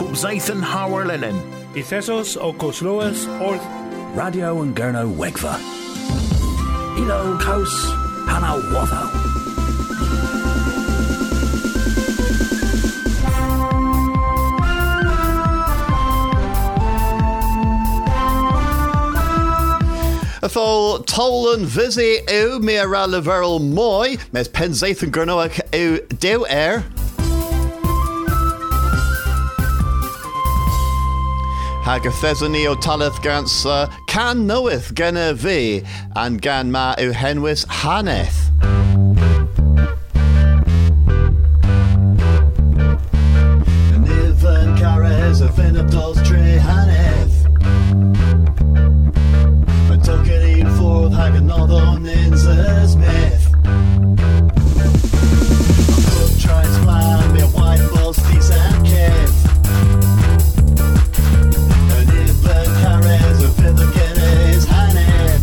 Zathan Howard Linen. Ithesos o Cosloas Orth. Radio and Gurno Wegva. Ilo Kos Panawatho. Athol Tolan Visi Eu Mira Leverel Moy Mes Penzathan Gurnoak Eu Deu Air Hagathesani o Talith Gans Can Knoweth Gena V and Gan Ma Eu Henwis Haneth Niven Kares of Finapdos Tre Haneth Tucking in forth, hagging all the ninjas myth. Book tries flying, be a white balls, peace and kith. And if the carries a fifth of Guinness, Haneth.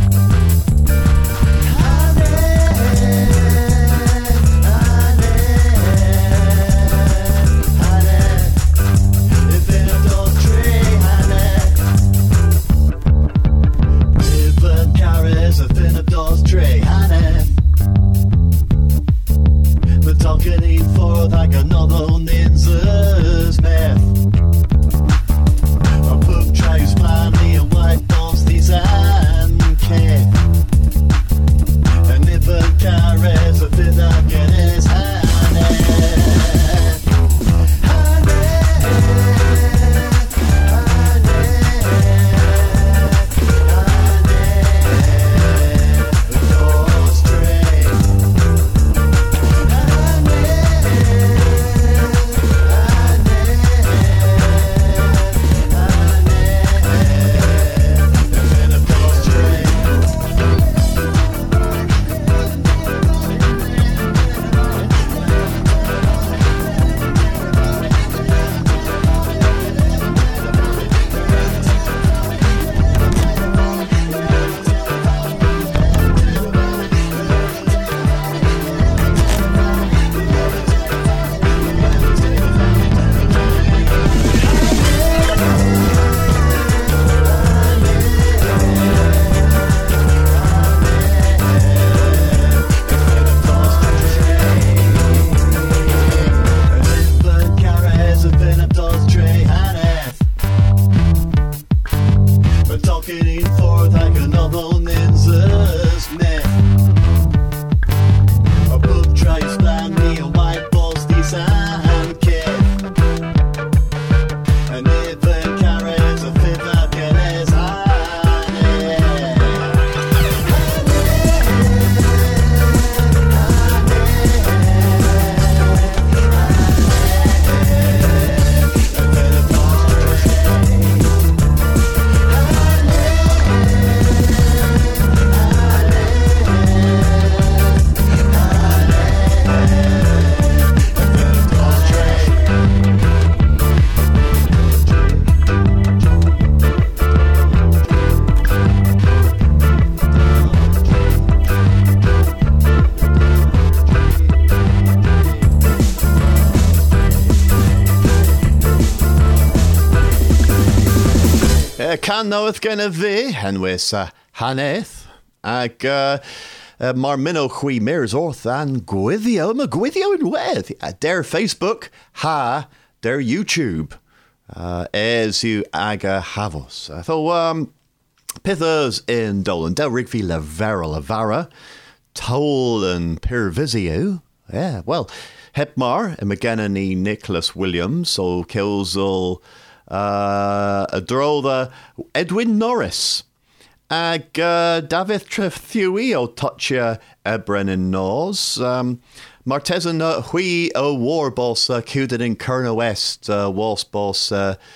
If in a dog's tree, Haneth. Carries a fin of doors tray Haneth But talking in forth like another ninja's myth A book tries finally a white balls these and kith And if a carries a fin of Guinness Haneth Can knoweth gonna vi henwis Haneth ag mar minnow chwi mirs orth and gwithio ma gwithio in weth der Facebook ha der YouTube as you aga havos tho pithers in Dolan del rigvi la vara Toll and Pirvisio yeah well Hepmar and McGenny Nicholas Williams so Kilsel a drotha Edwin Norris ag David Trefthewi o toucha Brennan Nos Martezan hui o war boss cuded in Kerno West was boss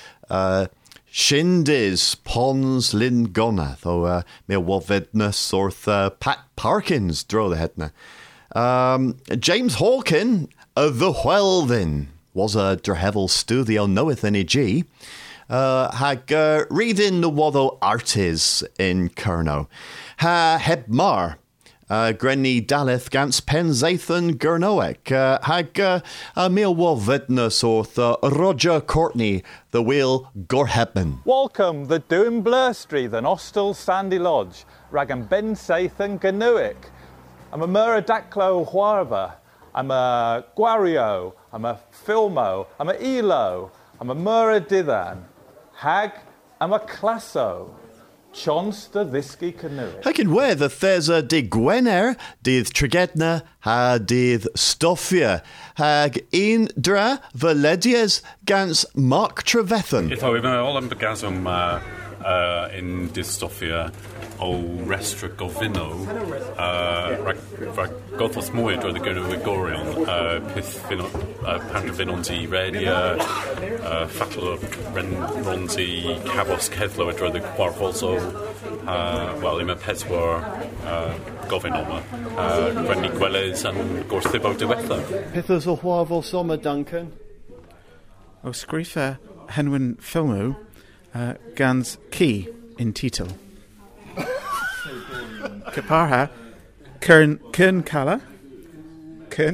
Shindiz Pons Lynn Gonna though me wovedness orth Pat Parkins draw the headna James Hawkin of the Whelvin was a Drehevel studio knoweth any G. Hag reading the wado artis in Kerno. Ha Hebmar Grenny Daleth gans Penzathan Gurnoek. Hag Emil Witness orth Roger Courtney, the wheel Gorhepman. Welcome the Doom Blurstry, the Nostal Sandy Lodge, Ragan Ben Sathan Ganuik. I'm a Muradaclo Huarva. I'm a Guario. I'm a Filmo. I'm a Elo. I'm a Muradithan. Hag. I'm a Classo. Chonsta Thisky Canoe. Hag in where the Thesa de Gwener, dydd Trigetna, ha dydd Stoffia. Hag in dra Valedias gans Mark Trevethan. If I were all yn bygazwm in dystofia o restra gofino rhag gothos mwy droedd y gyrru wigorion pith pandrofynon ti redia ffatal ron ti cafos ceddlo droedd y gwarfolso wel yma pedwar gofyn oma Gwenny Gwelys yn gwrthibo diwetha. Pithos o hwafol soma, Duncan? O sgrifa henwyn ffilmw gans Key in Tito. Caparha, Kern Kala, Kern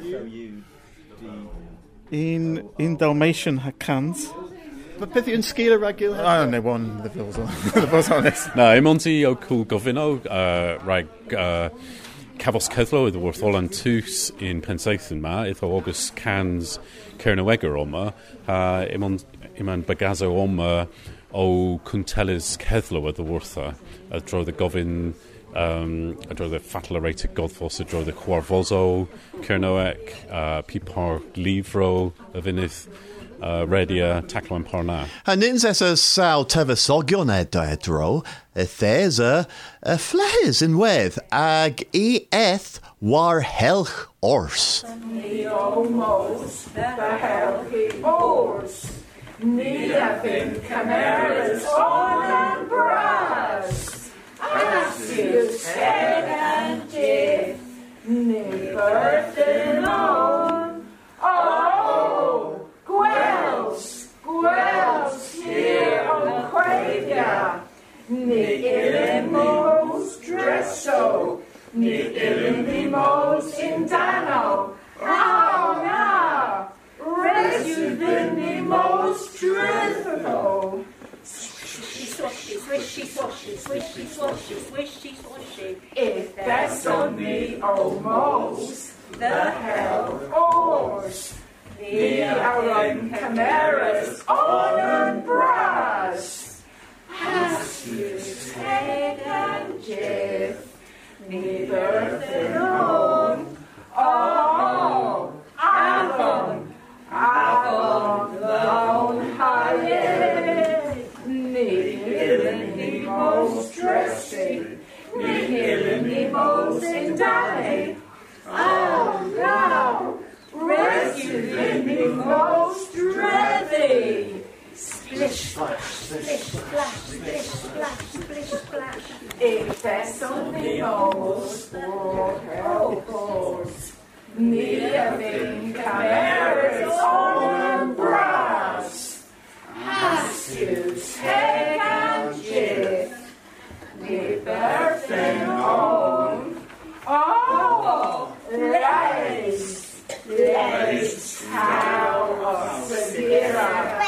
in Dalmatian Hakans. But Pithy and Skeeler Ragil. I don't know one the bills on this. No, Monty o cool gofino rag Cafos Ceddlo the worth Olan Tus in Pensathan ma if August cans Kernaweger oma iman bagazo oma o Kuntelis Ceddlo the wortha draw the govin draw the fatalated godfos draw the Huarvozo Kernoek Pipar Livro Avinith Redia Taclo and Parna. And in Zessa Sal Tevasogion Diadro, there's a flares in with ag eth war helch ors. Almost the helchy ors. Neavin cameras on and brass. As you said and did, ne birthday on. Oh! Gwels, here on Quavia, ni illimos dresso, ni illimos in Dano. Oh, no, residinimos dreadful. Swishy, swishy, swishy, swishy, swishy, swishy, swishy. If that's only almost the hell horse. The Aaron Cameras on and brass. Has you take and Jeff, neither the on. Oh, Avon, lone high, neither most dressy, neither most in Danny. Oh, no. Rescuing most dreadly. Splish, splash, splish, splash, splish, splash, splish, splash. If there's only almost for helpers, neaving cameras on brass. Has you take and jiff, ne birthday on. Oh, lace. Let's how of Severa,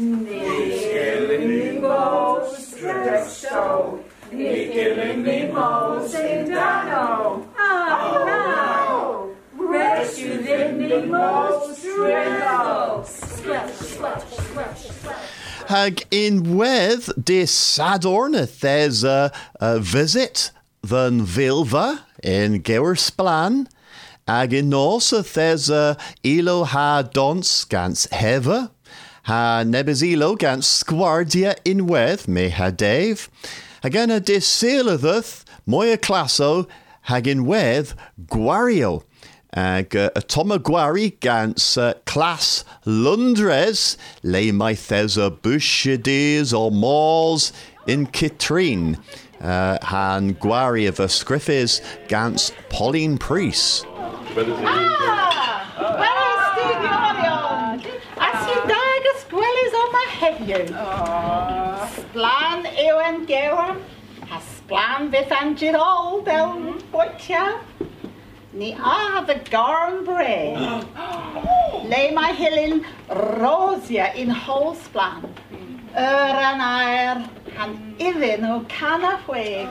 Nikilimos Dresso, Nikilimos in Dano. Oh no! Rescue the Nimos Dresso. Splash, splash, splash, splash. Hag in with this Sadorn, there's a visit van Vilva in Gewersplan. Ag in Norsa there's Elo ha dons gans Heva, ha nebes Elo gans Squardia in weth me ha Dave. Again a dis Seelatheth, moya classo, hag in weth Guario. Ag Toma Guari gans class Lundres, lay my thesa bushades or malls in Kitrine. Han Guari of a Scriffis gans Pauline Priest. Where is Stevie Orion? As you dagas gwelys on my head you. Splan Ewan Gewan, has Sblan fydd angyrol del bwytia. Ni the garn bre. Le mae hilyn rosia in holsblan. An air han iddyn o cana chweg.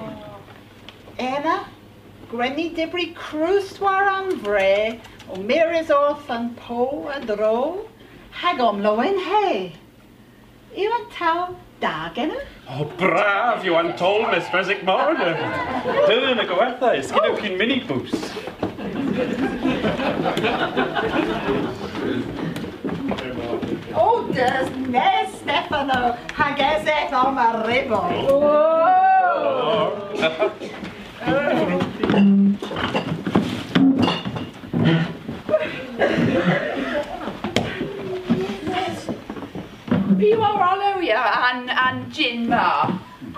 Ena, Gwenny dibri crwstwar an vre, o miris orth an po a dro, hagom loen he. Iwan taw dagen? Oh, braf, you an tol, Miss Resic Marder. Dylan y gwertha, ysgydwch chi'n mini boost. Oh, does ne Stefano, hagezeth o maribo. You are Aloia and Gin Ma.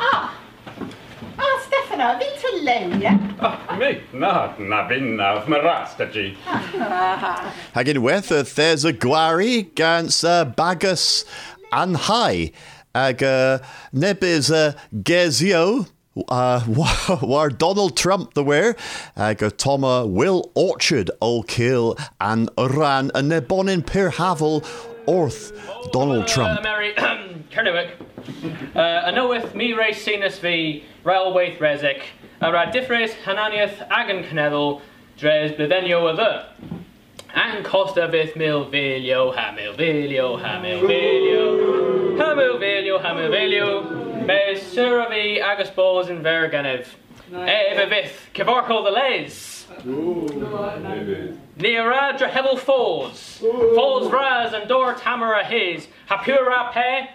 Stefano, fi to leia? Me? Na bin af my rast ydw. Hag unwaith, there's a gwari gans bagus an hai. Ag nebys gezio war Donald Trump the wear. Ag Toma Will Orchard o kill an ran a nebonin per havel orth Donald Trump. Mary Kernowick. I knoweth me race sinus v railway thresic. Rad diffres Hananiath agan Canedel dres blevenio other. And costa vith milvilio hamilvilio hamilvilio hamilvilio hamilvilio mes suravi agus balls in verganev. Eva vith cavarco the les. Near Hevel Falls, Falls Raz and Dor Tamara His, Hapura Pe,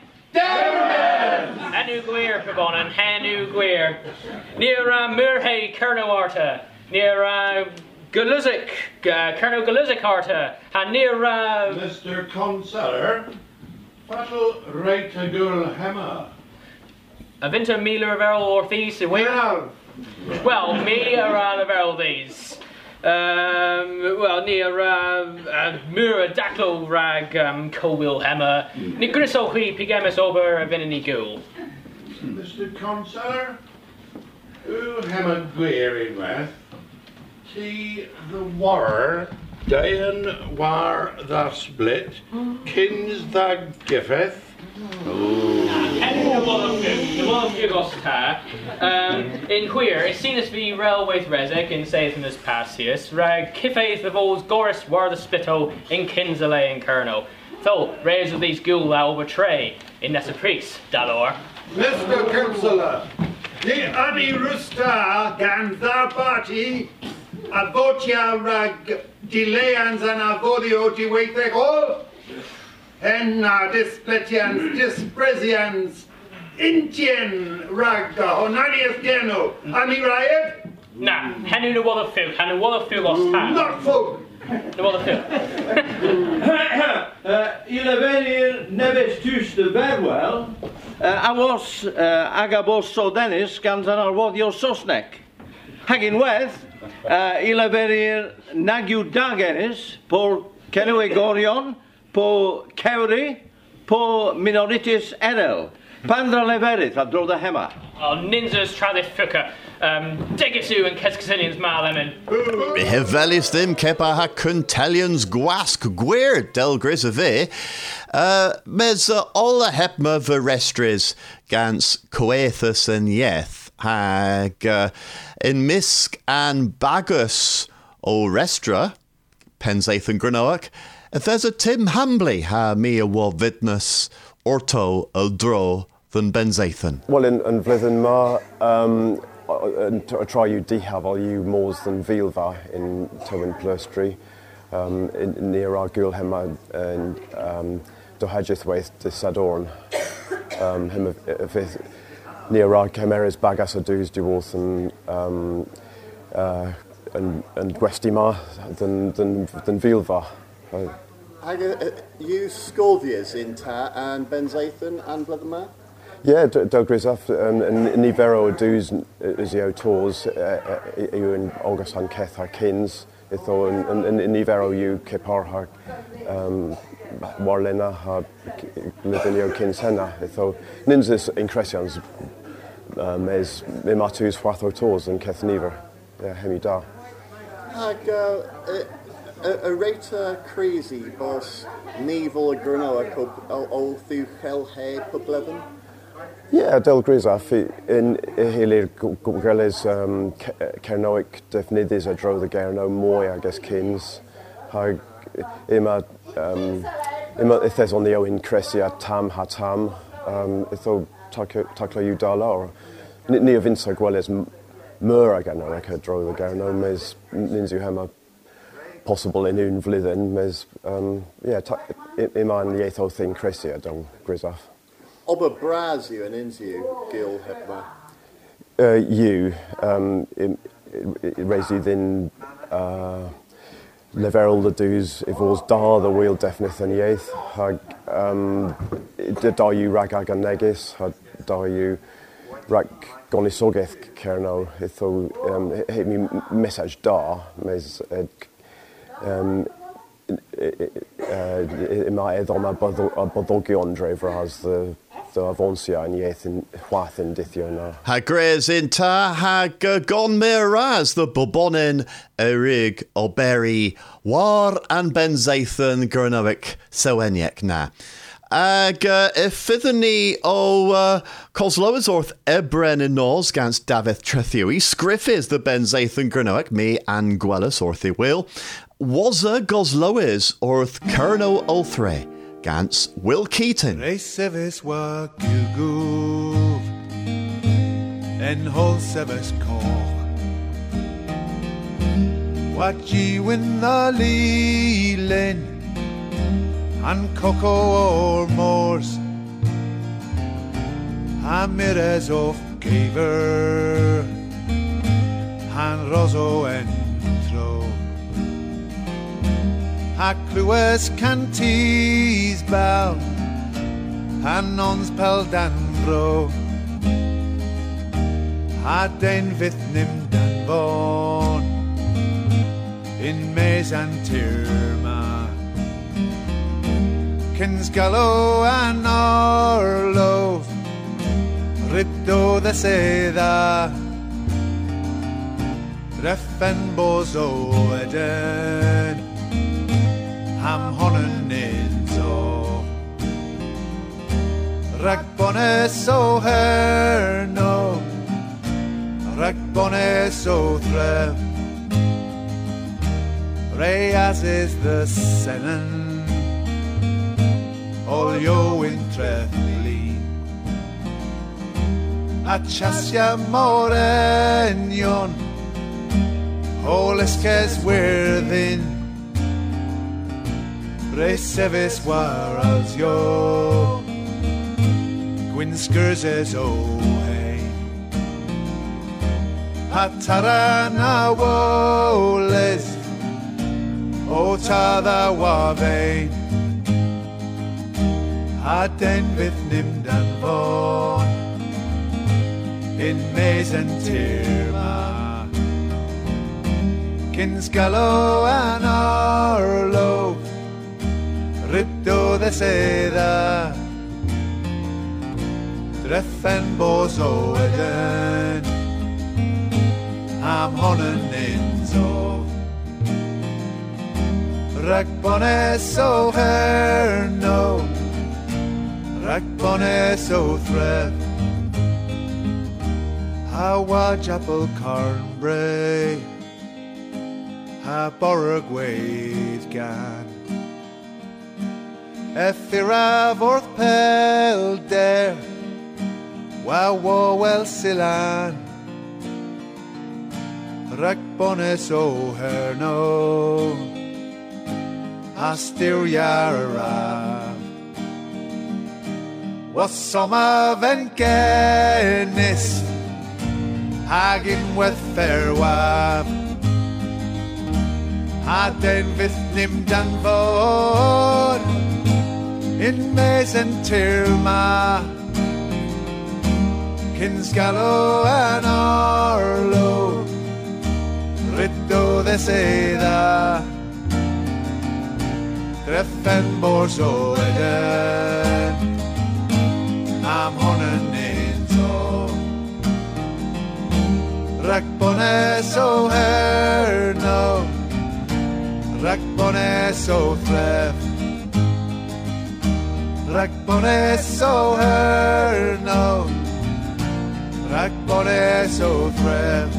Hanu Gwir Pibonan, Hanu Gwir, near Murhay Kernoarta, near Galuzik, Kerno Galuzik Arta, and near Mr. Consular, Fatal Right to Gul Hammer. Avinta Miller Verl Orthese, well, me around the Verl these. Well, near Mura Daclo Rag Colwill Hammer, Nigriso Hui Pigamus over Vinny Ghoul. Mr. Consular, who Hammer Gwerin with? See the war, Dian war the split, Kins the Giffith. In queer, it seen us be railway Resek in Sathanus Passius, rag Kifaith the Vols Goris war the Spitto in Kinzale and Kerno. So, raise of these ghoul thou betray in Nessa Priest, Dalor. Mr. Councillor, the Adi Rusta gan the party, a votia rag delayans and a vodio di wait all. En displetians, disprezians, Indian ragga, honanius geno, ani riot? Nah, hanu no wother fug, hanu wother fug os ta. Not fug! No wother fug. Ilevenir neves tus de verwell, avos agabos sodenis gans an arwodio sosnek. Hagin weth, ilevenir nagu dagenis, por kenue gorion, po Cewri, po minoritis erel. Pandra leverit, a dro the hema. Oh, ninjas try this fucker. Digisu and Keskasinians Marlemin. Hevelis them kepa ha cuntelians guask gwir del grisave. Mes alla hepma verestres gans coethus and yeth hag in misk and bagus o restra pensaith and granoak. There's a Tim Hambly ha mi a war vitness orto eldro than Benzathan. Well, in Vlithen ma, try you dehab all you mors than Vilva in Towin Plustry, near our Gulhema and Dohajith Waith de Sadorn, him of near our Cameras Bagas or Doos Duworth and Westima than Vilva. You Scorvias in Ta and Benzathan and Blethermar? Yeah, Dogrizaf and Nivero Doos Izio Tours, you and August and Keth Kins, Itho and Nivero you Kipar Warlena Livinio Kins Henna, Itho Ninzis Incressions mes matws chwartho tos yn Ceth Nifer. Hemi da. Ag y reita crazy bos nifol y Granella o thiw chel he pobleddyn? Del Grisaf in Hilir Gwgeles Cernoic defnyddus a drodd y Gerno mwy ag kins. Hag ima ithes on the Owen Cressy a tam ha tam itho takla yw da lawr. Ni o finsa gweles myr ag anna ag a drodd y Gerno mes nins yw hema possible in un flwyddyn mes ima yn ieitho thing Cressy a don Grisaf. Ober bras yw yn insiw gil hepma? Yw, reis yw ddyn leferol y dŵs if oes da the wheel defnydd yn ieith. Hag da yw rag ag an negus, hag da yw rag gonisogaeth cerno. Itho hef mi message da, mes yma eddom a boddogion dref ras the afonsia yn ieith yn chwath yn dithio na. Ha gres in ta hag gon mir ras the bobonin erig o berry war an benzaethan gurnovic seweniec na. Ag fyddwn ni o Coslowers orth ebren yn nos gans Dafydd Trethiwi, sgriffis the benzaethan gurnovic me an gwelus orth I will, was a Goslowers orth Kerno Ulthre. Gans Will Keaton. Reisevis wa Gilgoof en Holsevis Koch. Wat ye win the Leland and Coco or Moors. Amires of Gaver and Rosso and Throw. Ha clywes cantis bel ha nons pel danfro ha den fydd nim danfon in mes antirma cyns galo an orlof ryddo the sedda reffen bos o eden ham honen inzo rag bones o herno rag bones o thref Reyes is the sennen all yo in trefli a chasia morenion holeskes within Reisevis war als yo Gwyn sgurses o hey Hatara na woles O ta dda wafe A den fydd nim dan fon In mes yn tirma Cyns galo an orlof Ryddo the sedda Dreffen bos o eden Am honen inzo Rag bones o herno Rag bones o thref Ha wajapel carnbray Ha borogwaith gan Effiraf orth pel der Wa wel silan Rag bones o herno Astyriar araf Was soma ven genis Hagin with fairwaf Ha den fydd nim dan fod In mes yn tirma Cyns galo an orlo Ryddo the sedda Dreffen bors o eden Am honen inzo rag bones o herno, rag bones o thref,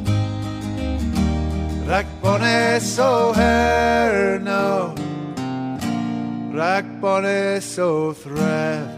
rag bones o herno, rag bones o thref.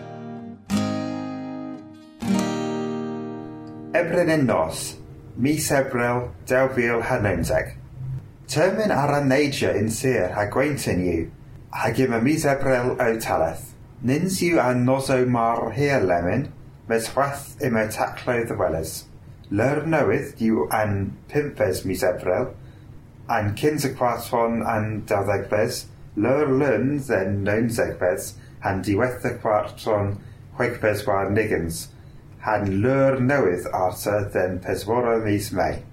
Ebryn nos, mis Ebrill 2019. Termyn ar a neidio yn sir ha gweintin yw, hag yma mis Ebrill o taleth. Nins yw a noso mar hir lemon, mes chwath yma taclo ddywelys. Lyr newydd yw an 5 mis Ebrill, an 15 kwarton an 12 lyr lyn then 19 han diwetha kwarton 6 war nigans. Han lyr newydd arta then 4 mis Mei.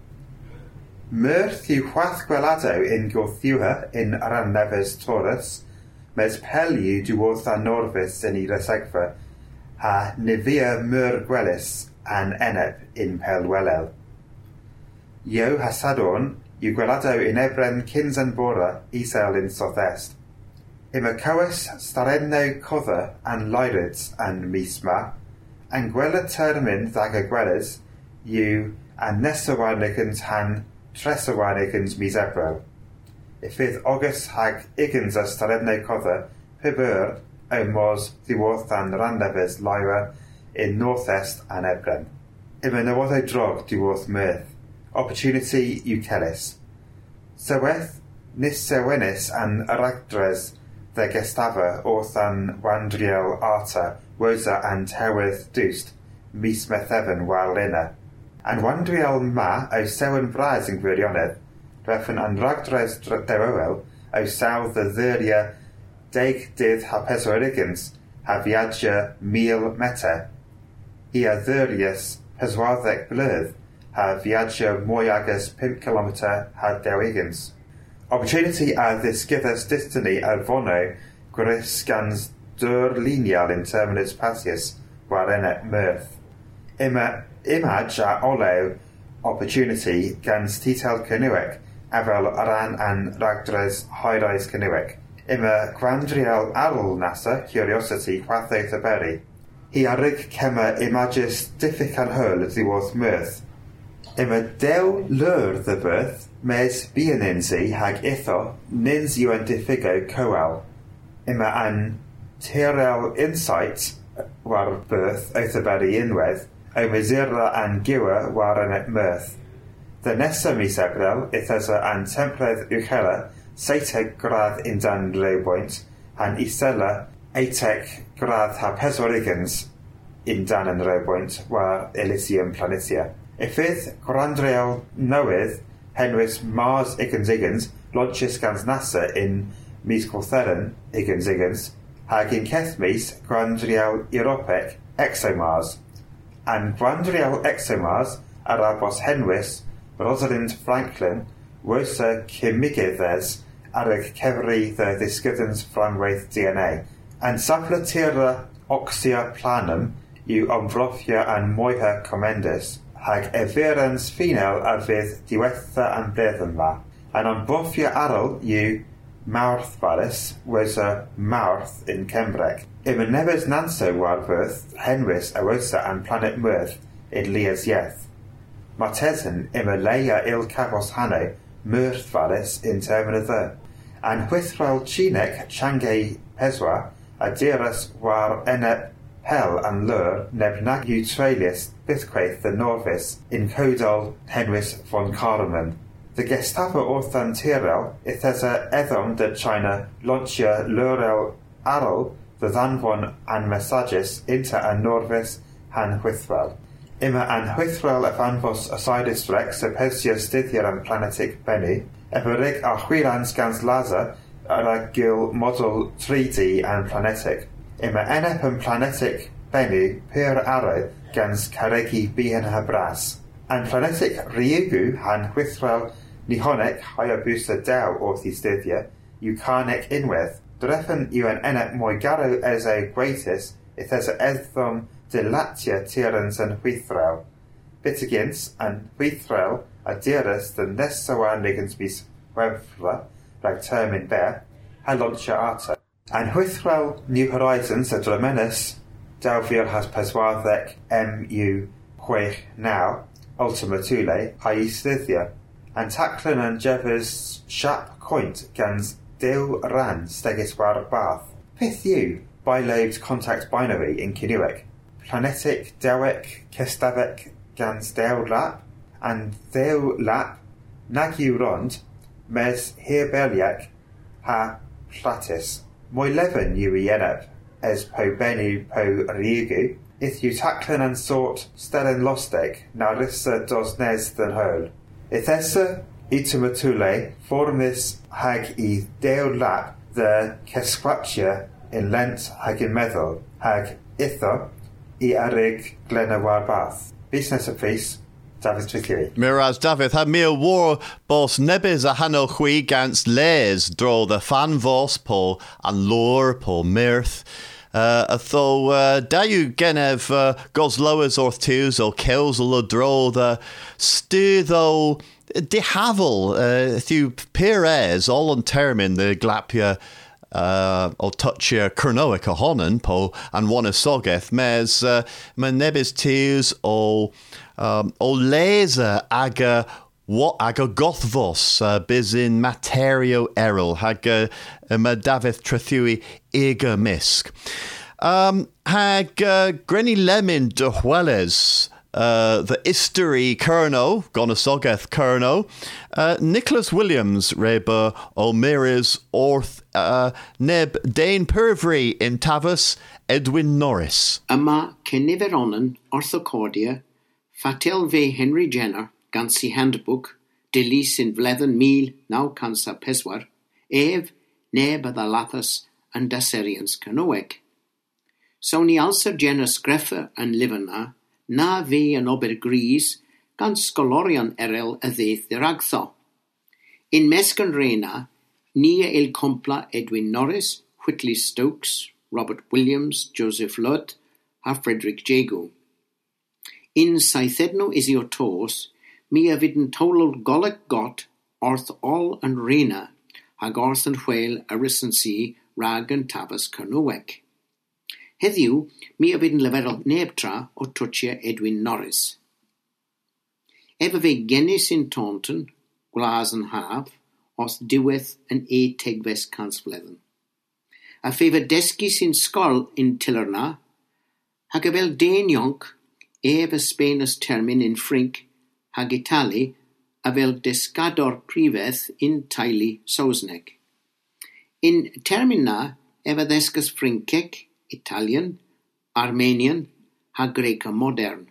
Myrth yw chwath gwelado in gwrthiwha in Arannefes Taurus, mes pel yw dwywodd a norfus yn I resegfa, ha nifia myr gwelys an eneb in pel welel. Yw hasadon yw gwelado in ebren cyns an bora isel in southest. Yma cywys starenno codda an lyrids an mis ma, an gwela termyn ddag y gwelys yw an nesawanigans han tresawanigans mis Ebrill. Ifydd August hag igans a starenno codda pibur o mos ddiwodd an randefes lyra in northest an ebren. Yma newodau drog diwodd myrth. Opportunity yw celys. Seweth nis sewenis an aragdres the gestafa wrth an wandriel arta wosa an tewydd dwst mis Methefan war lina. An wandriel ma o sewen bras yn gwirionedd, refyn an ragdres dewewel o sawl the ddyria 10 ha 40 ha viadja 1000 meta. Hi a ddyrius 40 blwydd ha viadja mwy agos 5 km ha 10. Opportunity a ddisgyddus distini a fono gwrys gans dŵr linial in terminus patius war enet myrth. Image a olew opportunity gans titel cynweg a fel aran an ragdres high-rise cynweg. Ima gwandriel arl nasa curiosity chwathoedd y beri. Hi arig cema images diffyg an hyl ddiwodd myrth. Ima dew lyr the birth mes bianinsi hag itho nins yw an diffygo coel. Ima an teirel insight war birth othoberi unwedd o mesura an giwa war an myrth. The nesa mis Ebrill ithesa an tempredd uchela 7 gradd in dan rewbwynt han isela 8 gradd ha 40 in dan yn rewbwynt war Elysium Planitia. Ifydd gwrandreol newydd henwys Mars Igans launches gans NASA in mis Cwrtheren Igans hag in ceth mis gwrandreol Europec ExoMars. An gwrandreol ExoMars arabos henwys Rosalind Franklin wosa cymigeddes ar y cefri the ddisgyddens fframwaith DNA. An saplatera oxia planum yw ombrofia an moiha commendus hag eferans ffinel ar fydd diwetha an bleddyn ma. An ombrofia arol yw Mawrth Baris wosa Mawrth in Cembreg. Yma nebys nanso war fyrth henwys a wosa an planet Myrth in Lias Ieth. Matesen yma leia il cafos hano Myrth Baris in termina dda. An hwythrael Chinek Changay Peswa a diras war enep hel an lur neb nag yw treulius bythgwaith the Norvis in codol henwys von Karaman. The Gestapo orthan tirel ithesa edom de China launchia lurel arol the ddanfon an messages inter an Norvis han hwythrael. Ima an hwythrael of anfos asidus rex apesia stithier an planetic benny eberig a chwirans gans laser ar a gil model 3D and planetic. Ima enep an planetic benny per arrow gans caregi bihan habras. An planetic Ryugu han hwythrael Nihonic Hayabusa Dew wrth I styddia yw carnec unwedd. Drefen yw an enep mwy garo as a gweitis ithas a edthom dilatia tirans an hwythrael. Bitagins an hwythrael a dirus the nesawan nigans bis wefla rag termin bear ha launcha arta. An Hwythwel New Horizons y Dromenus, 2014 MU 69, Ultima Thule, Haistyddia, and Taclan and Jeffers Sharp Coint gans Dale Ran Stegis War Bath. Pith you, bilobed contact binary in Kinuic, Planetic Dewek Kestavek gans Dale Lap, and Dale Lap, Nagu Rond, Mes Hirbeliac, Ha Platis. Moi leven you yeneb, as po benu po riugu, if you taclan and sort stellen losteg, narissa dos nes than hole. Ithessa itumatule, formis hag I deo lap, the kesquatia in lent hag in meddle, hag itho, I arig glenawar bath. Business of peace. David Twickery. Miraz David had me a war boss nebis a hanno hui gans les draw the fan vos po and lore po mirth. Though dayu genev gosloas or twos or kills or draw the stu though de havel thu Perez all on term in the glapia o touchia Kernoic a honan po and one a sogeth mes men nebis twos o laser aga what aga gothvos biz in materio errol haga madavith trethui ega misk hag grenny lemon de hueles the history Kerno gonosogeth Kerno Nicholas Williams reba O'Meara's orth neb Dane Pervry in Tavus Edwin Norris Ama Keniveronen Orthocordia Fatel ve Henry Jenner, Gansi Handbook, Delis in Vlethen Mil, now Kansa Peswar, Ev, Neb Adalathas, and Daserians Canoeg. So ni alsa Jenner Screffer and Livena, na ve an ober gris, Gans Scolorian erel a ddeith the ragtho. In Mescan Reina, Nia il Compla Edwin Norris, Whitley Stokes, Robert Williams, Joseph Ludd, ha Frederick Jago. In Saithedno Isiotos, mi a vidden tolol golek got, orth all and reina, hag orth and whale arisensi rag and tavas Kernoeg. Heddiw, mi a vidden leverol nebtra o tuchia Edwin Norris. Efa ve genis in Taunton, glas and haf, os diweth and tegves kansfledden. A feva deskis in Skoll in Tillerna, hag a vel Dane Yonk, Eva Spanus termin in Frink, hag Itali, avel descador priveth in Taili Sosnek. In termina, eva descas Frinkek, Italian, Armenian, hag Greca modern.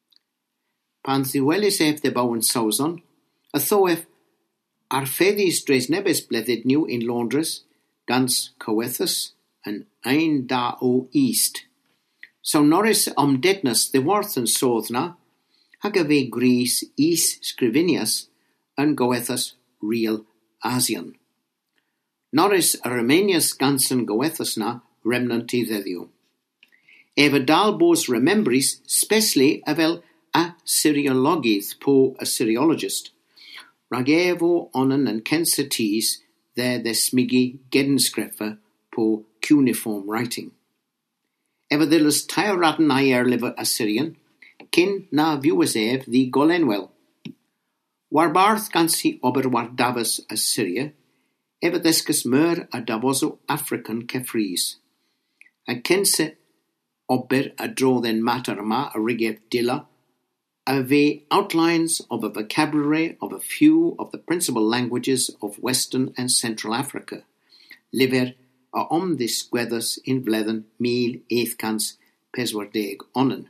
Panthiwelis ef de Bowen Soson, a thoef arfedis dres nebes blethid new in Londres, gans Coethus, and ein da o East. So Norris omdednus the worth and sothna, hagave Greece is Scrivinius, and Goethus real Asian. Norris Armenius gansen Goethusna remnanti thediu. Eva dalbos remembris specially avel a Syriologith po a Syriologist. Ragevo onen and kensetis there the smigi gedenskreffer po cuneiform writing. Evadillus Tyraten Ayer liver Assyrian, kin na viewes the Golenwell. Warbarth gansi ober Wardavas Assyria, evadescus mer a Davoso African Kefries. A kense ober a draw then matarma a rigev dilla, a ve outlines of a vocabulary of a few of the principal languages of Western and Central Africa, liver a this gwethus in vlethen mil eithkans peswardeg onnen.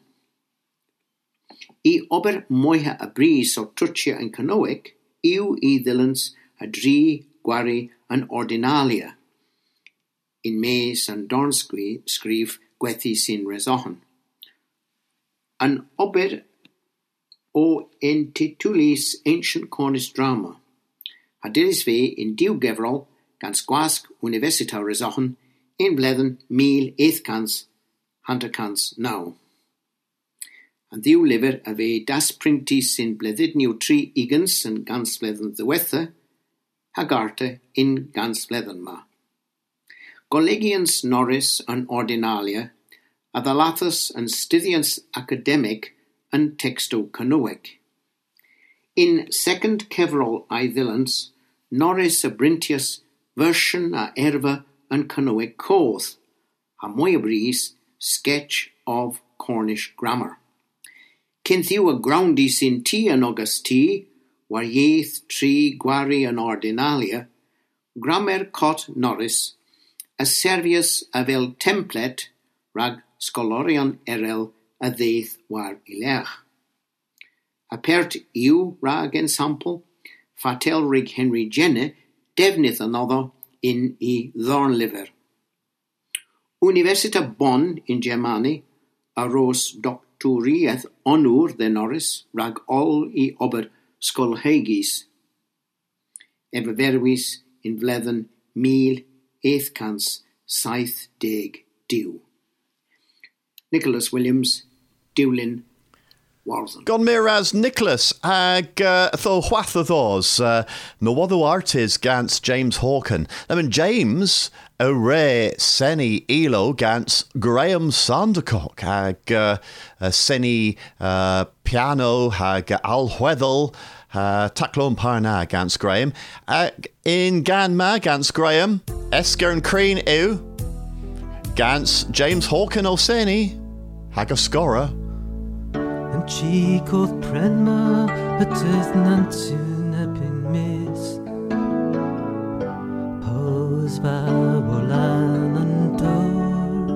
I ober moiha a bris o Tuchia and Canoic, iu I ddilans a dri, gwari, and ordinalia. In mes and dorn scrif gwethis in resohon. An ober o intitulis ancient Cornish drama. Hadilis ve in diu gevrol gans gwask universita resochen in bledden mil eithkans hunterkans now. And diu liver a ve das printis in bledidniu tri igans and gans bledden the weather, hagarte in gans bledden ma. Golegians Norris and Ordinalia, Adalathus and Stithians Academic and Texto Canoic. In second Kevrol Idilans, Norris Abrintius version a Erva and Canoic Coth, a Moyabris sketch of Cornish grammar. Kinthiu a groundis in T and Augusti, war yeth tri Gwari and Ordinalia, grammar cot Norris, a Servius avel templet, rag Scholorion erel a ddeith war ilech. Apert iw rag ensample, fatel rig Henry Jenne, devnith another in I Thornliver. Universita Bonn in Germany, aros doctorieth onur the Norris, rag all I ober Skolhegis. Eververwis in Vlethen 1870 diw. Nicholas Williams, Dewlin, Warden. Gon miras Nicholas ag tho chwath thos no wadu artis gans James Hawken. James a re seni elo gans Graham Sandercock ag seni piano ag alhweddel taclon parna gans Graham in gan ma gans Graham Esker and Creen ew gans James Hawken o seni hag a scorer. Chicoth prenma a tithnan tune epin mis Pose va wolan and door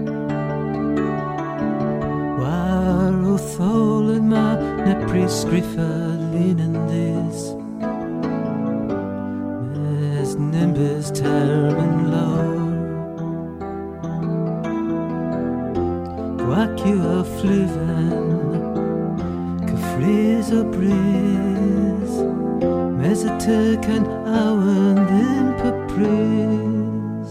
War o tholen ma ne prescrifa linen this Mes nimbus termin low Quacua fluven Fries o bris, mes a turkan awen dim papris.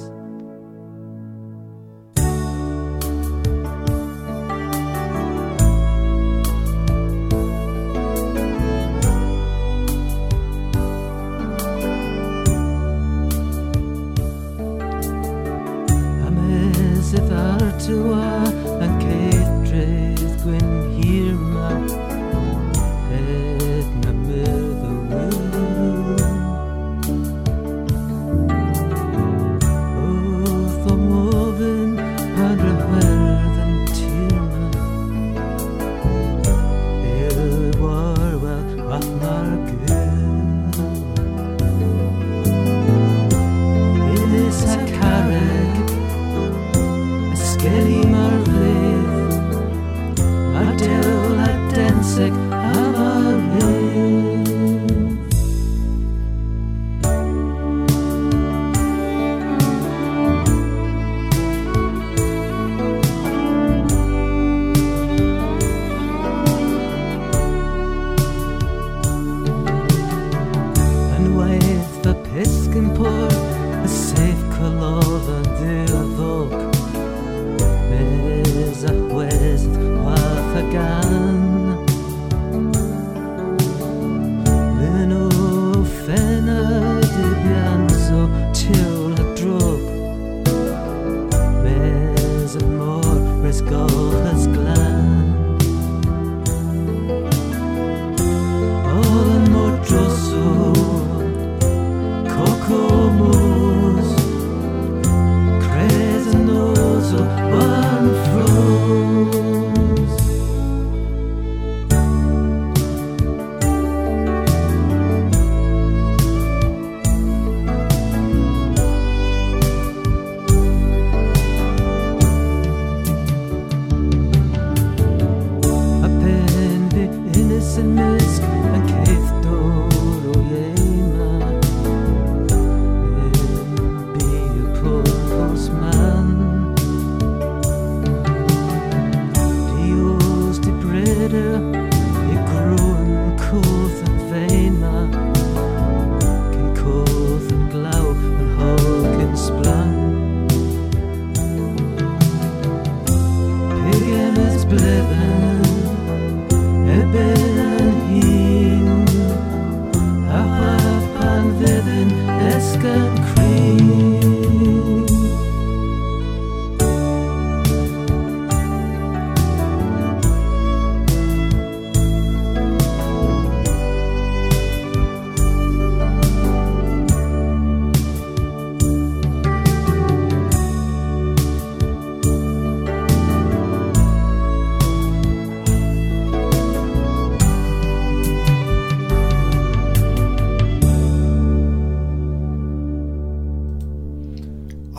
Ames if artua and keith dreth gwyn hirma.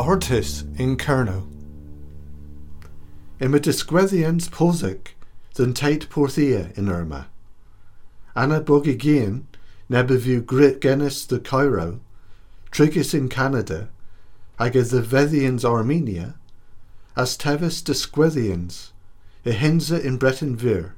Hortus in Kerno. Ima disgweddians Polsic than Tate Porthia in Irma. Anna Bogigian, Nebevu Grit Genis the Cairo, Trigis in Canada, Aga the Vethians Armenia, as Tevis disgweddians, Hinza in Breton Vir.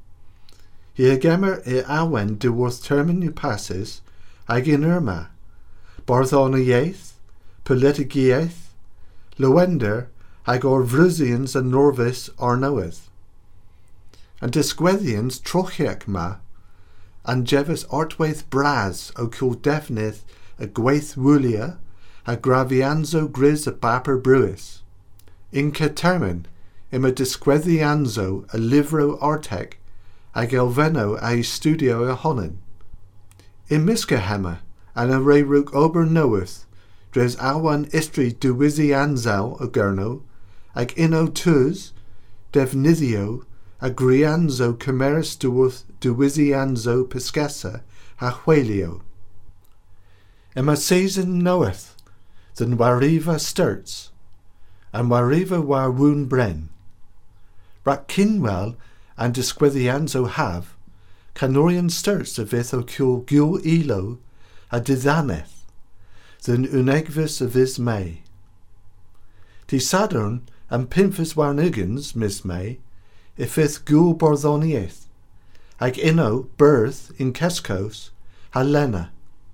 He agemer awen de worth termin passes, Agin Irma, Barthona Yaeth, Politigiaeth, Lowender, Agor Vrusians and Norvis Arnoeth. And disgweddians Trochiak ma, and Jevis Artwaith Braz o Cul Defnith a Gwaith Wulia, a Gravianzo Gris a Bapper Bruis. In Catermin, ima disgweddianzo a Livro Artec, ag Elveno a Studio a Honin. In Miskahema, and a Reyruk Ober Noeth, dres awan istri duwizianzal o Gerno, ag Inno Tuz, Devnithio, a Grianzo Cameris duwizianzo Piscessa, a Huelio. Ima season knoweth, than Wariva sturts, and Wariva war woon bren. Rak Kinwell and disgweddianzo have, Canorian sturts of itho cul gul elo, a didhaneth, than unegvis of his May. Ti Saturn and Pimphis warnugans, Miss May, ifith gul borthonieth, ag inno birth in Keskos, Helena.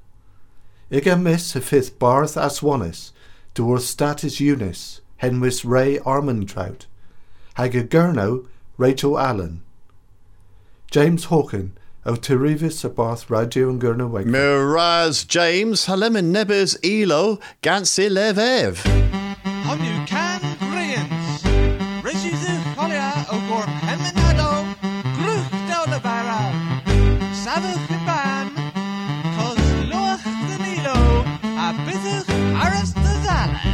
Iga miss ifith barth aswanis, duor status unis, henwis Ray Armantrout, hag a Gurno, Rachel Allen. James Hawken, o Terivis a Barth Radio and Gurno Wake. Miraz James, Halemin Nebes Elo, Gansi Levev. Honu can Grians, Regizu Holia Ogor Heminado, Gruch Deldavara, Savu Hiban, Cos Loach the Nilo, Abizuch Aras the Zalas.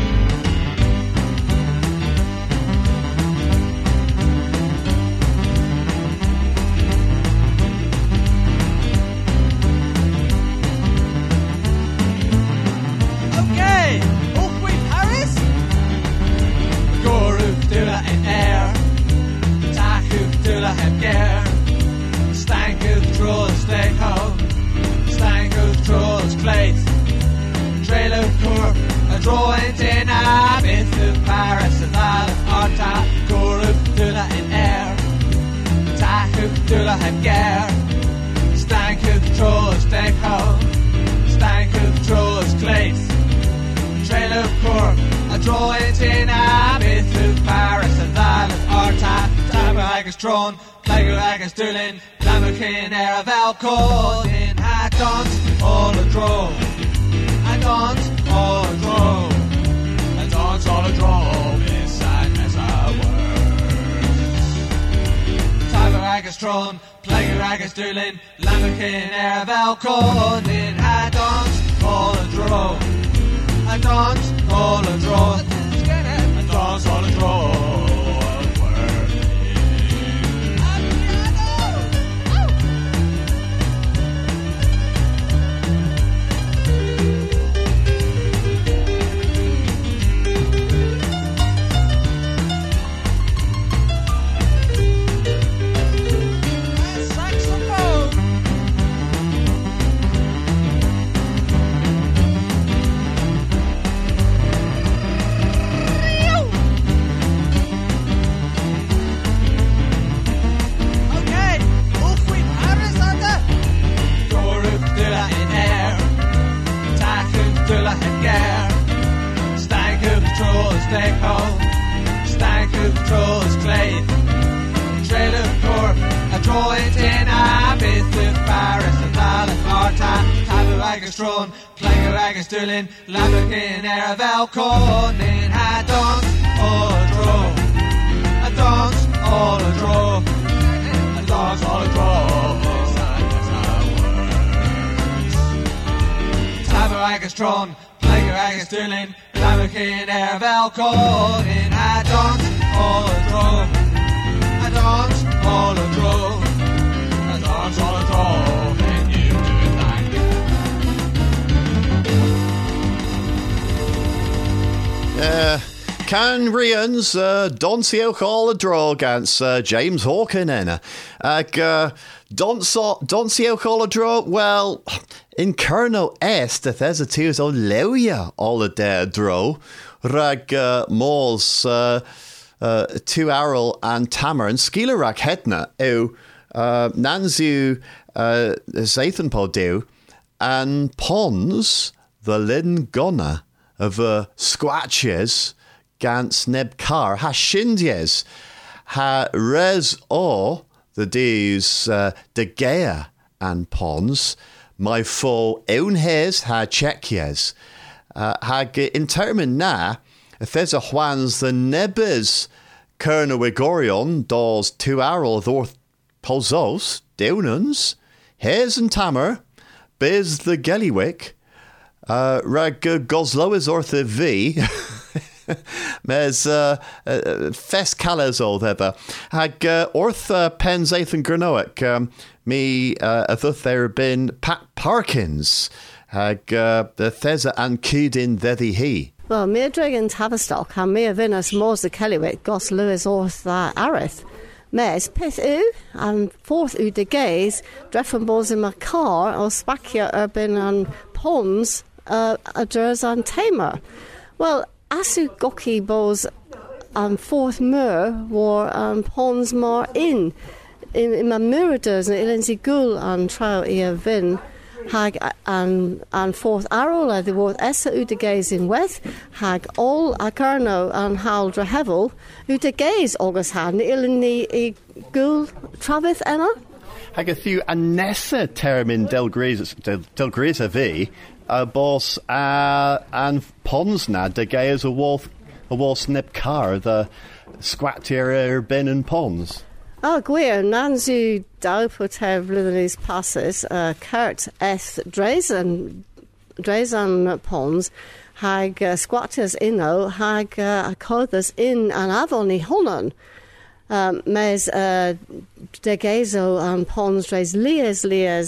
Dula in air, Tahu Dula in air, Stankuth Trolls stay home, Stankuth Trolls place, Trailer Corp, a drawing in Abith of Paris and Alice Arta, Gorup Dula in air, Tahu Dula in air, Stankuth Trolls stay home, Stankuth Trolls place, Trailer Corp, a drawing in Abith of Paris and Alice Arta, Tabagus Tron, Plagagus Dulin, Lamakin Air of Alcohol, in Haddons, all a draw, Haddons, all a draw, Haddons, all a draw, beside Mesa words. Tabagus Tron, Plagagus Dulin, Lamakin Air of Alcohol, in Haddons, all a draw. A dance, all a draw. A dance, all a draw. Stay home, Stankuth Trolls Clay, Trailer Corp, a joint in Abith of Paris and Alice Arta, Tabagus Tron, Plagagus Dulin, Lamakin Air of Alcorn, in Haddons, all a draw, a dance, all a draw, a dance, all a draw. Tabagus Tron, Plagagus Dulin, Lamakin Air of Alcorn, in Haddons, all a draw, a dance, all a draw, a dance, all a draw. Can you do it like Can Rians Donsio Hall a draw against James Hawkinen? Donsio Hall a draw? Well, in Kerno Est, there's a tears o Lewia all a day draw. Rag Mols 2 Arrel and Tamer and Skeelerag Hedna Nanzu Zathan Podu and Pons the Lin Gonna of Squatches Gans Neb Car ha Shindies ha Res O the Deus de Gea and Pons my foe Eunhes ha Chekies hag intermin na if there's a Juans the Nebes Kerna Wigorion dos 2 Arrel Thorth Pozos Downans Hes and Tamer Biz the Gellywick Rag Goslois Ortha V Mes Fes Callas all theba Hag Ortha Penzath and Granoic me a thuth there been Pat Parkins Hag the Thesa and Keedin Thedi he. Well, me Dragon Tavistock and me a Venus Mors the Kellywick Gos Lewis Ortha Arith. Mes Pith U and Fourth U de Gaze Dreffenballs in my car or Spakia Urban and Pons Adres and Tamer. Well, Asu Goki Bos and Fourth Mur war Pons Mar in my Muraders and Ilensi Gul and Trial Ea Vin Hag and Fourth Arrow the Worth Essa U de Gaze in Weth Hag all Acarno and Hal Drehevel U de Gaze August Han Ileni Gul Travith Enna Hag a few Anessa Termin Del Grisa V Boss and Ponsna de Gaze a Wolf Snip Car the Squatier Ben and Pons. Gwir, Nanzu Dalpotev Lithenis passes, Kurt Eth Drazen Pons, Hag Squatters Inno, Hag Acothas in an Avoni Honan, Mes Degazo and Pons Dres Lias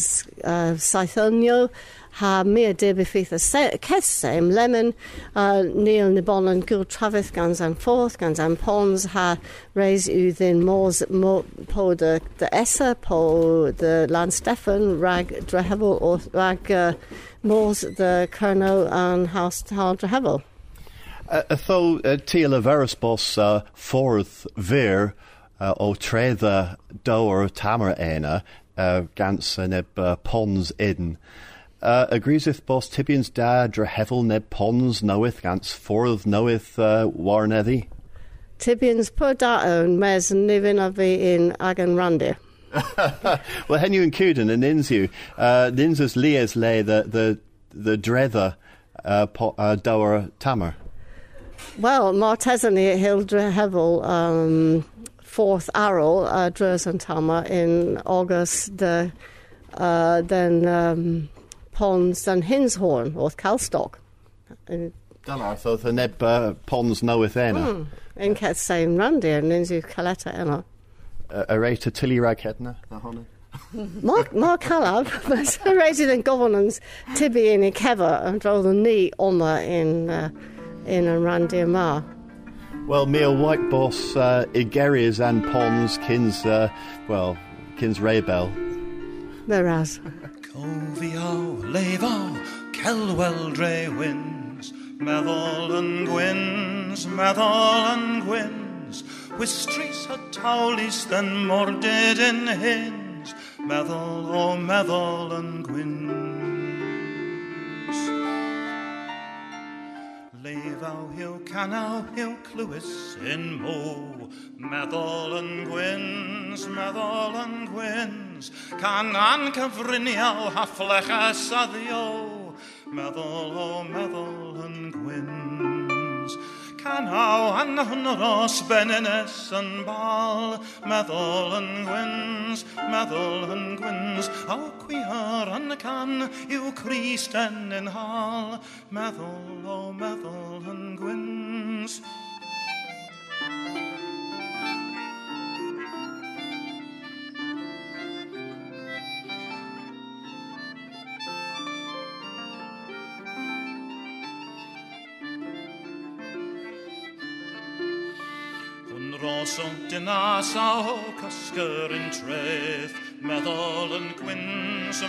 Scythonio, Ha Mia Debifitha Kessame Lemon, Neil Nibon and Gul Travith Gans and Forth, Gans and Pons, Ha Raise Uthin Mors Po the Essa, Po the Land Stefan, Rag Drehevel, or Rag Mors the Kerno and House Drehevel. Though Tia Verus Boss Fourth Vir O Trether Dower Tamer Ena, Gans Neb Pons Eden. Agrees with Boss Tibian's dad, Drehevel Neb Pons knoweth Gans Forth knoweth Warnethy. Tibian's pur daon mes nivinavi in Agan Randir. Well, Henu and Cuden and Ninzu, Ninzu's Lias lay the Drether Dower Tamer. Well, Martesani Hill Drehevel Fourth Arrow Dres and Tamer in August then Pons and Hinshorn or Calstock. Dunno, so the Neb Pons knoweth Enna. In Ket same Randir and Ninzu Caletta Enna. A rate of Tilly Raghetna, the honey. Mark Calab was rated in governance Tibby in Keva and drove the knee Oma in a Randir Ma. Well, Mia White Boss Igerias and Pons Kins Raybell. Whereas Covio, Levo, Kelwell Dre wins, Methol and Gwyn's, Wistries a Towlis than more dead in hins, Methol and Gwyn's. Levo, Hill Canal, Hill Cluis in Mo, Methol and Gwyn's, Can an Cavrinio ha flecha sadio, Methol and Gwyn's. Can how an Honoros Benines and Ball, Methol and Gwyn's, how queer and can you Christen in Hall, Methol and Gwyn's. Rosol dyna saw cysgyr yn treth, meddwl yn gwyns,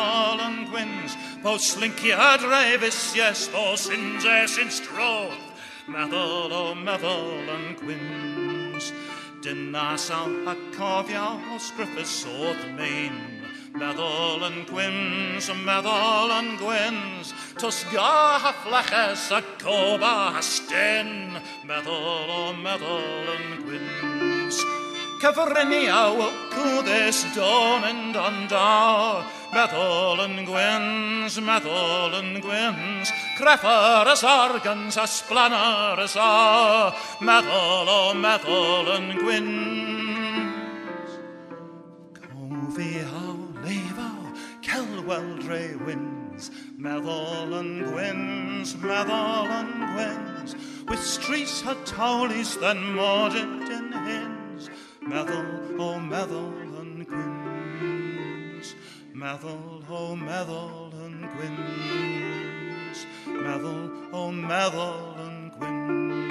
po slinciad reifus, yes, po sindes yn stroth, meddwl yn gwyns. Dyna saw a cofio o sgriffus o'r main, meddwl yn gwyns, tos ga ha fleches a coba ha styn, meddwl yn gwyns. Cyfrynnu a wylcwddus don yn don da, meddwl yn gwyns, creffer as organs a splanner as a, meddwl yn gwyns. Cofi a leifo, celwel dre wins, meddwl yn gwyns, with streets ha taulis than modern in hins, meddwl yn gwyns, meddwl yn gwyns, meddwl yn gwyns.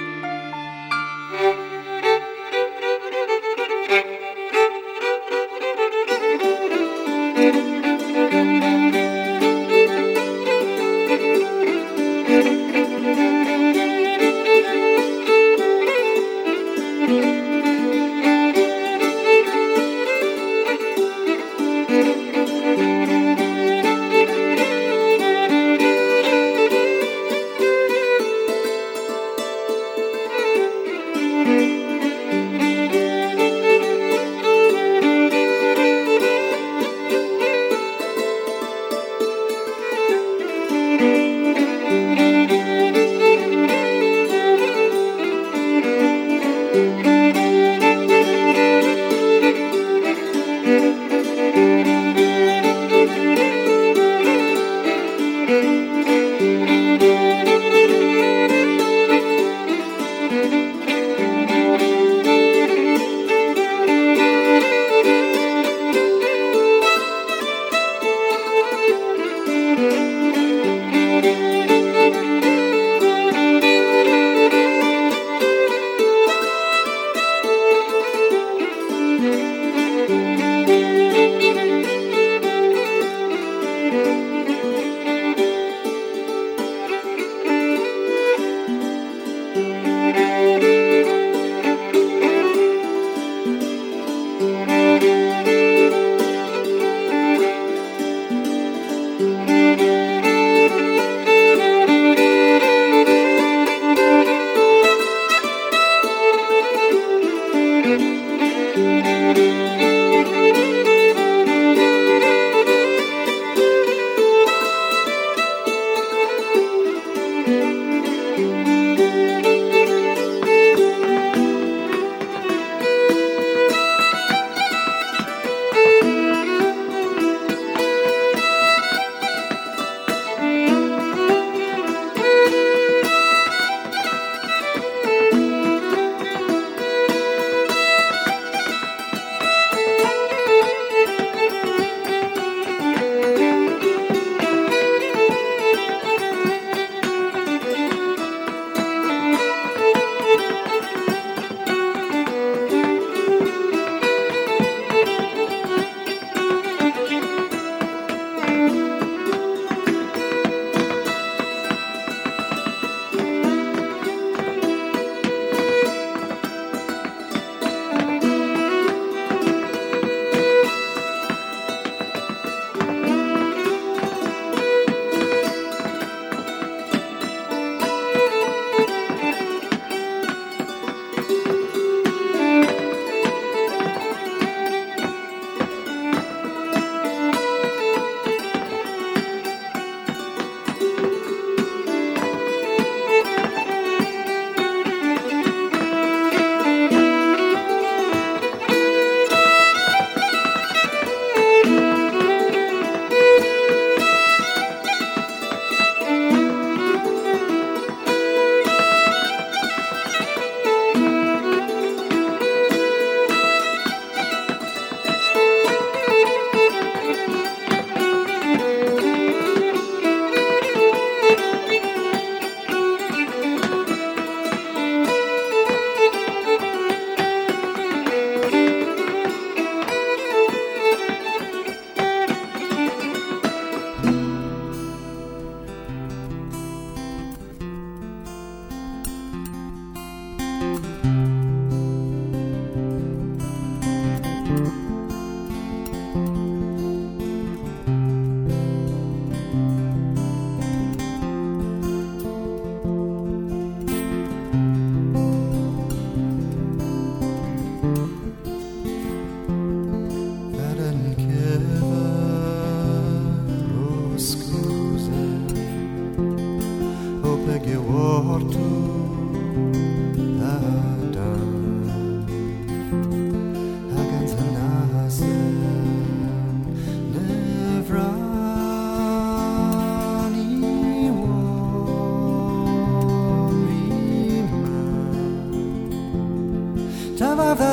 Tafafda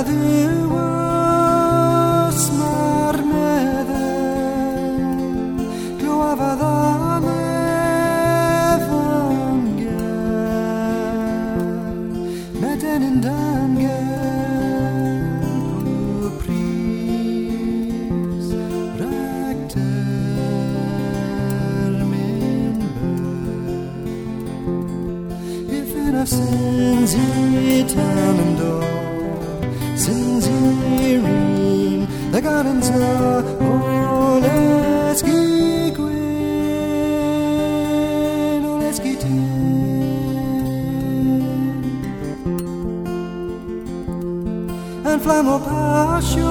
ddiwas mar meddwl, glwafad am efangel, meden yn dangel, o pris, ragder min bel. If in of sins ye tan and door, sins ye ream, the gardens are all let's gig win, oh let's get in. And flam o passion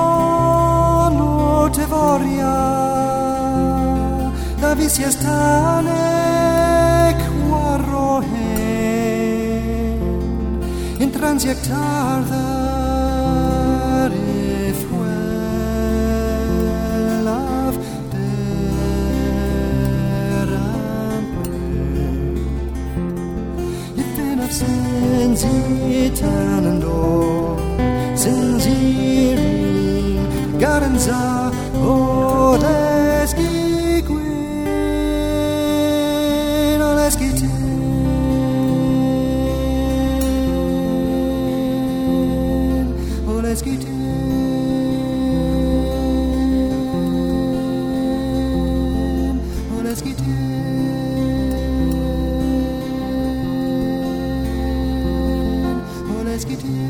o teforia, da visias tane quaro hen, in transiectar dar if well of der if in of sins tan and all, sins ye gardens are oh let's get gwyn, oh let's get in, oh let's get in, oh let's get in, oh let's get in.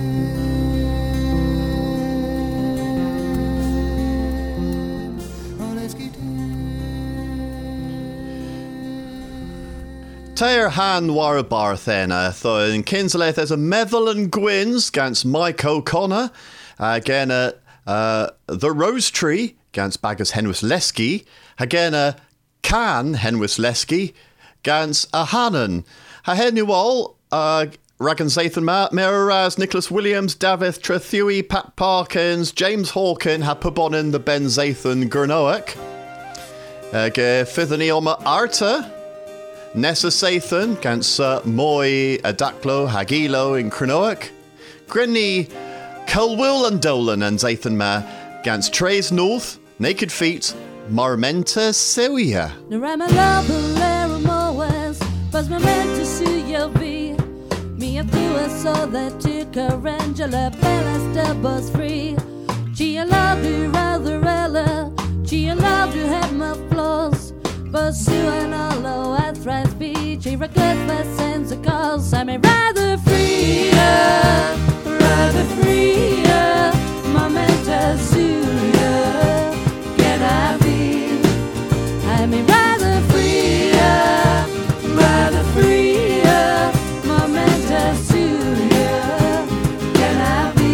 Tair han war a barthena, though Kinsleth as a meddwl and gwins gans Mike O'Connor, again the Rose Tree gans Baggers Henwys Lesky, again Can Henwys Lesky gans a Hannon. Ha henuol Raggan Zathan Mera Nicholas Williams, Davith Trethui, Pat Parkins, James Hawkin ha pubonin the Ben Zathan Gurnoak. Fithani Oma Arta. Nessa Sathan gans Moi Adaklo Hagilo in Cronoak. Grinny Culwill and Dolan and Zathan Ma gans Trays North, Naked Feet, Marmenta Sewia. Naramala Bolero Moas, Buzz Marmenta Suya V. Me a Thua so that Tika Angela Ballasta Buzz Free. Chia Laudu Ratherella, Chia Laudu had my flaws. But Sue and Olo at Thrice Beach, he records my sense of calls. I'm rather freer, Momenta Suya, can I be? I'm rather freer, Momenta Suya, can I be?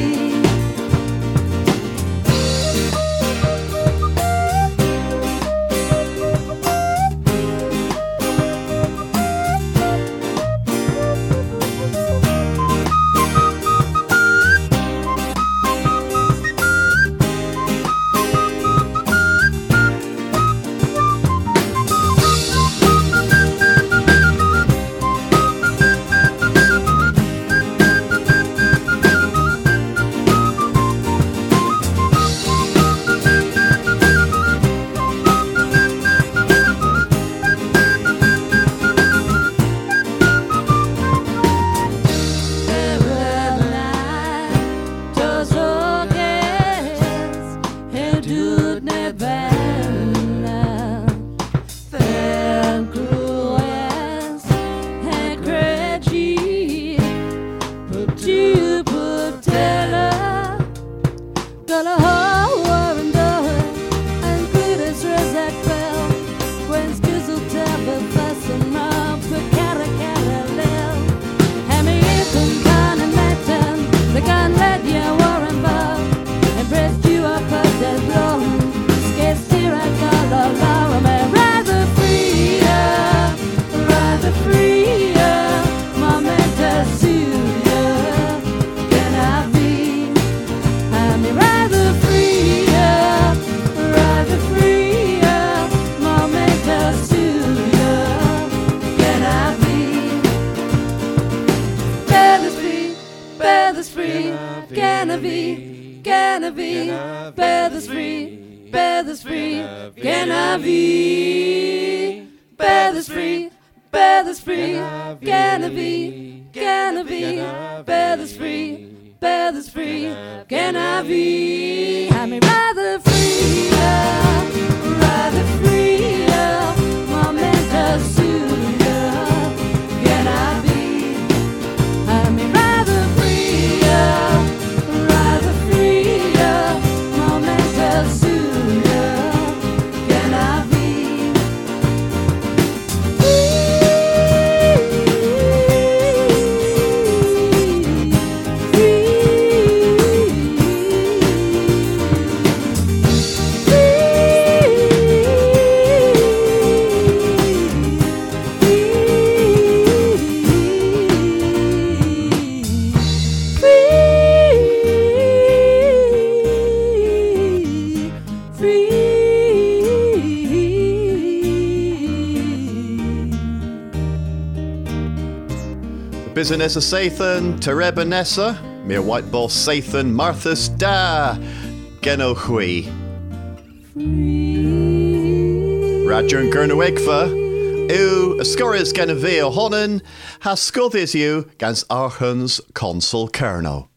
Ganavi, Ganavi, Beathers free, Beathers free, Ganavi, Beathers free, Beathers free, Ganavi, Ganavi, Beathers free, Beathers free, Ganavi. I'm rather free, rather free, momenta suya, Ganavi. I'm rather free, momenta suya, Ganavi. Business of Sathan, Terebanessa, mere white boss Sathan, Marthas da, Genohui. Roger and Gernowegfa, U, Ascorius Geneveo Honan, has Scothis you, Gans Archons Consul Kerno.